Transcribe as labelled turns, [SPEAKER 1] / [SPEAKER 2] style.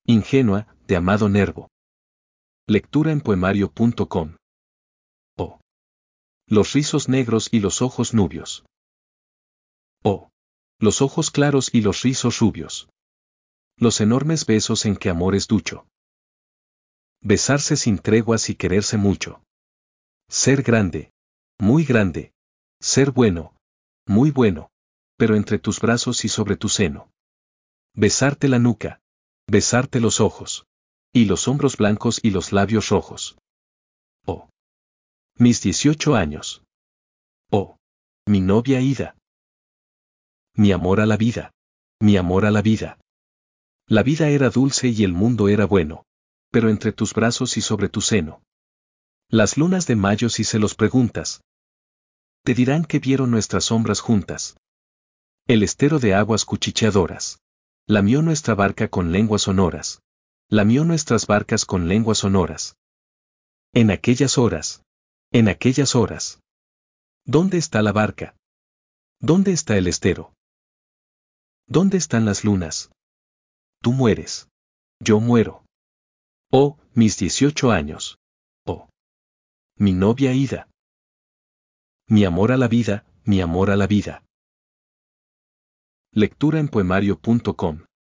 [SPEAKER 1] Ingenua, de Amado Nervo. Lectura en poemario.com. Oh. Los rizos negros y los ojos nubios. Oh. Los ojos claros y los rizos rubios. Los enormes besos en que amor es ducho. Besarse sin treguas y quererse mucho. Ser grande. Muy grande. Ser bueno. Muy bueno. Pero entre tus brazos y sobre tu seno. Besarte la nuca. Besarte los ojos. Y los hombros blancos y los labios rojos. Oh. Mis 18 años. Oh. Mi novia Ida. Mi amor a la vida. Mi amor a la vida. La vida era dulce y el mundo era bueno. Pero entre tus brazos y sobre tu seno. Las lunas de mayo si se los preguntas. Te dirán que vieron nuestras sombras juntas. El estero de aguas cuchicheadoras. Lamió nuestra barca con lenguas sonoras. Lamió nuestras barcas con lenguas sonoras. En aquellas horas. En aquellas horas. ¿Dónde está la barca? ¿Dónde está el estero? ¿Dónde están las lunas? Tú mueres. Yo muero. Oh, mis 18 años. Oh. Mi novia Ida. Mi amor a la vida, mi amor a la vida. Lectura en poemario.com